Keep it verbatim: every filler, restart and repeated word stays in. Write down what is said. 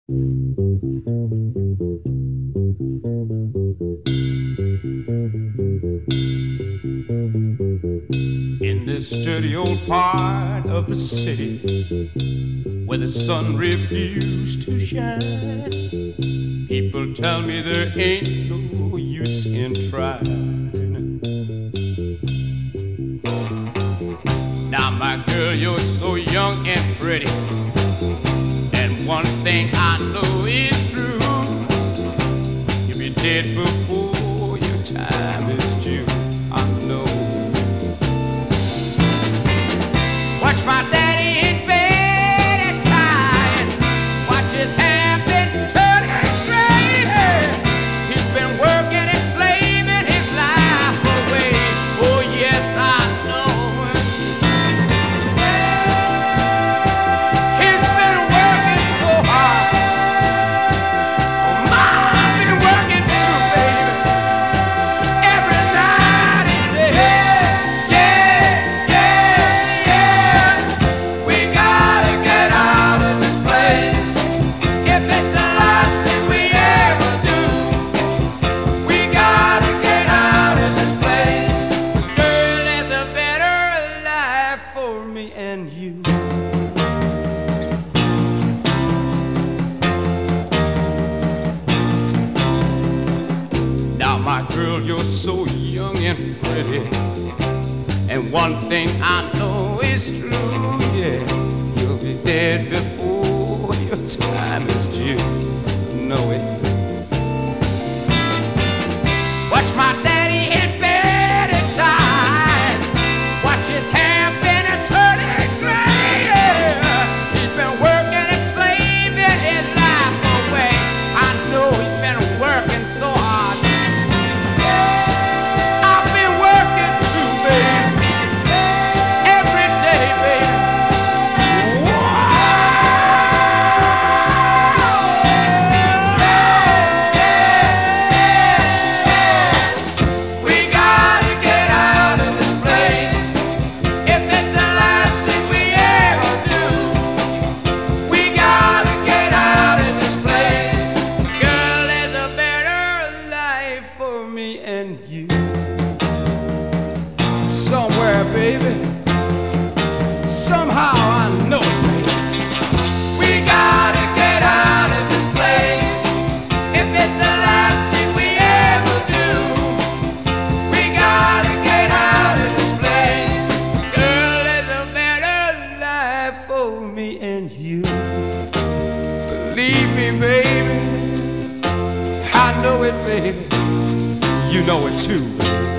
In this dirty old part of the city where the sun refused to shine, people tell me there ain't no use in trying. Now my girl, you're so young and pretty, and one thing I know is true: you'll be dead before your time is due. I know. Watch my daddy in bed at night, watch his hair been turning gray. He's been working and slaving his life away. Oh yes, I know. He's been working so hard. Oh, I've been working too, baby, every night and day. Yeah, yeah, yeah. We gotta get out of this place. If it's the last thing we ever do, we gotta get out of this place. 'Cause girl, there's a better life for me and you. Now my girl, you're so young and pretty, and one thing I know is true, yeah, you'll be dead before your time is due. Know it. Watch my daddy in bed at time, watch his hair been a turning gray. Yeah. He's been working and slaving his life away. I know he's been working so hard. I've been working too, baby, every day, baby. We gotta get out of this place. If it's the last thing we ever do, we gotta get out of this place. Girl, there's a better life for me and you. Somewhere, baby, somehow I know it, baby. We gotta get out of this place. If it's the last thing we ever do, we gotta get out of this place. Girl, there's a better life for me and you. Believe me, baby, I know it, baby. You know it too, baby.